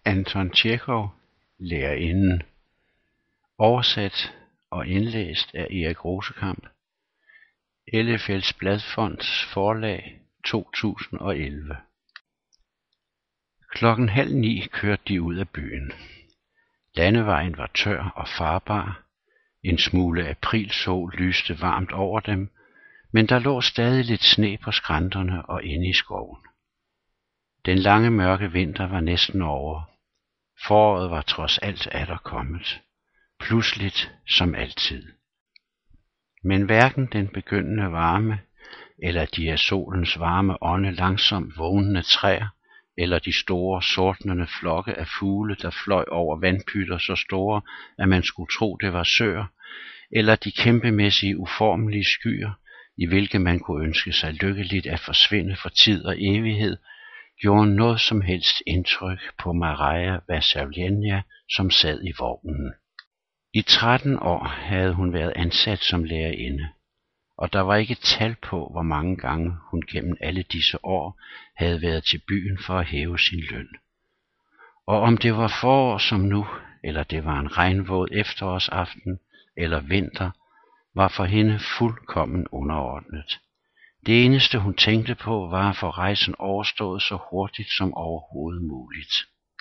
Anton Tjekhov, Lærerinden. Oversat og indlæst af Erik Rosekamp. Ellefjelds Bladfonds Forlag, 2011. 8:30 kørte de ud af byen. Landevejen var tør og farbar. En smule aprilsol lyste varmt over dem, men der lå stadig lidt sne på skrænterne og inde i skoven. Den lange mørke vinter var næsten over. Foråret var trods alt atter kommet. Pludseligt som altid. Men hverken den begyndende varme, eller de af solens varme ånde langsomt vågnende træer, eller de store sortnende flokke af fugle, der fløj over vandpytter så store, at man skulle tro det var søer, eller de kæmpemæssige uformelige skyer, i hvilke man kunne ønske sig lykkeligt at forsvinde for tid og evighed, gjorde noget som helst indtryk på Marija Vassilievna, som sad i vognen. I 13 år havde hun været ansat som lærerinde, og der var ikke tal på, hvor mange gange hun gennem alle disse år havde været til byen for at hæve sin løn. Og om det var forår som nu, eller det var en regnvåd efterårsaften eller vinter, var for hende fuldkommen underordnet. Det eneste hun tænkte på var at få rejsen overstået så hurtigt som overhovedet muligt.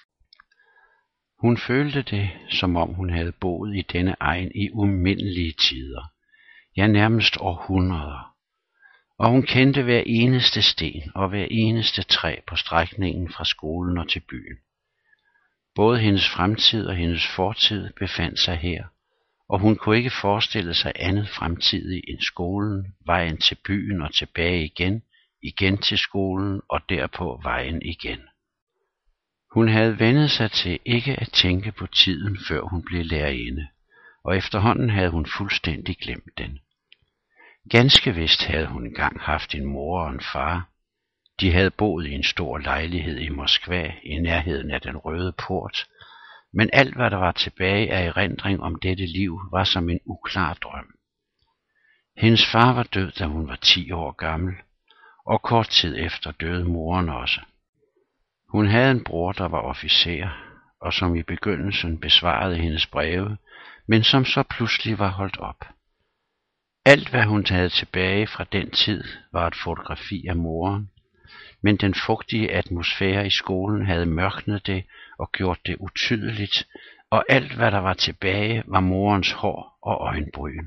Hun følte det, som om hun havde boet i denne egen i umindelige tider, ja nærmest århundreder, og hun kendte hver eneste sten og hver eneste træ på strækningen fra skolen og til byen. Både hendes fremtid og hendes fortid befandt sig her, og hun kunne ikke forestille sig andet fremtidigt end skolen, vejen til byen og tilbage igen, igen til skolen og derpå vejen igen. Hun havde vendet sig til ikke at tænke på tiden, før hun blev lærerinde, og efterhånden havde hun fuldstændig glemt den. Ganske vist havde hun engang haft en mor og en far. De havde boet i en stor lejlighed i Moskva i nærheden af den Røde Port, men alt hvad der var tilbage af erindring om dette liv var som en uklar drøm. Hendes far var død, da hun var 10 år gammel, og kort tid efter døde moren også. Hun havde en bror, der var officer, og som i begyndelsen besvarede hendes breve, men som så pludselig var holdt op. Alt hvad hun havde tilbage fra den tid var et fotografi af moren, men den fugtige atmosfære i skolen havde mørknet det og gjort det utydeligt, og alt hvad der var tilbage var morens hår og øjenbryn.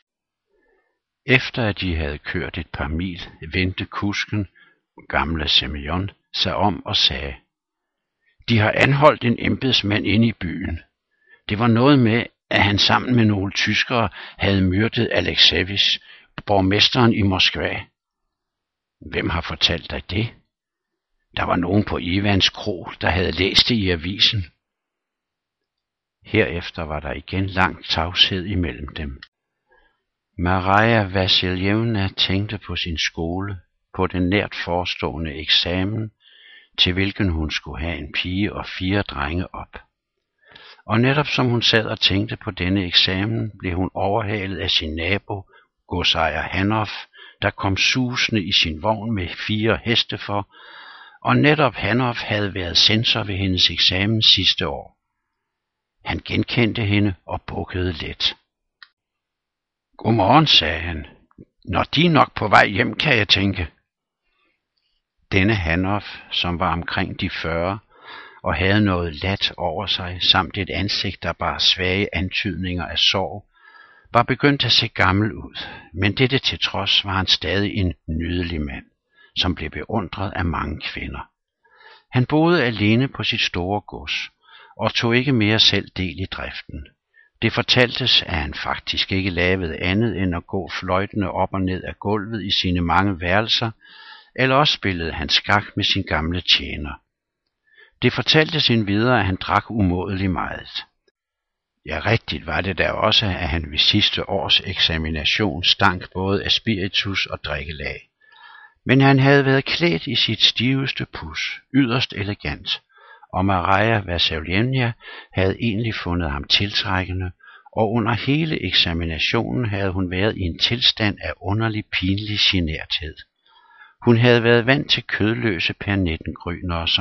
Efter at de havde kørt et par mil, vendte kusken, gamle Semyon, sig om og sagde: "De har anholdt en embedsmand inde i byen. Det var noget med, at han sammen med nogle tyskere havde myrdet Alexejevitj, borgmesteren i Moskva." "Hvem har fortalt dig det?" "Der var nogen på Ivans Kro, der havde læst det i avisen." Herefter var der igen lang tavshed imellem dem. Marija Vassilievna tænkte på sin skole, på den nært forestående eksamen, til hvilken hun skulle have en pige og 4 drenge op. Og netop som hun sad og tænkte på denne eksamen, blev hun overhalet af sin nabo, godsejer Hanov, der kom susende i sin vogn med 4 heste for, og netop Hanov havde været censor ved hendes eksamen sidste år. Han genkendte hende og bukkede let. "Godmorgen," sagde han. "Når de er nok på vej hjem, kan jeg tænke." Denne Hanov, som var omkring de 40, og havde noget lat over sig, samt et ansigt, der bar svage antydninger af sorg, var begyndt at se gammel ud, men dette til trods var han stadig en nydelig mand, som blev beundret af mange kvinder. Han boede alene på sit store gods, og tog ikke mere selv del i driften. Det fortaltes, at han faktisk ikke lavede andet end at gå fløjtende op og ned af gulvet i sine mange værelser, eller også spillede han skak med sin gamle tjener. Det fortaltes endvidere, at han drak umådelig meget. Ja, rigtigt var det da også, at han ved sidste års eksamination stank både af spiritus og drikkelag. Men han havde været klædt i sit stiveste pus, yderst elegant, og Marija Vassilievna havde egentlig fundet ham tiltrækkende, og under hele eksaminationen havde hun været i en tilstand af underlig pinlig generthed. Hun havde været vant til kødløse pernittengryner, som